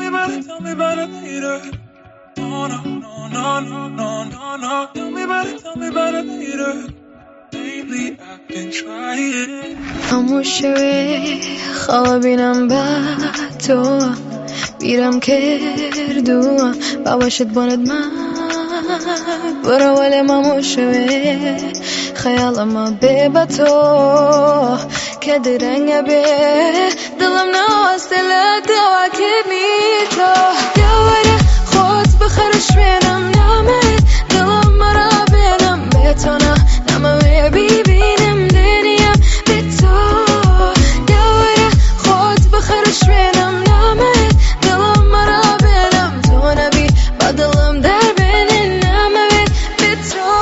tell me about it later. No, no, no, no, no, no, no, no. Tell me about it later. Lately I've been trying. خاموشه خوابینم با تو بیرم کردو باباشت باند من برا ولی ماموشه خیالم به با تو که درنگ به دلم نوستل دوا کنی تو دواره خود بخرش بینم نامد دلم مرا بینم به تو نمه ببینم دنیا به تو دواره خود بخرش بینم نامد دلم مرا بینم تو نبی با دلم در بین نمه به تو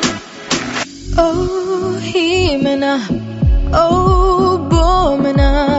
Oh, he منم Oh, bo منم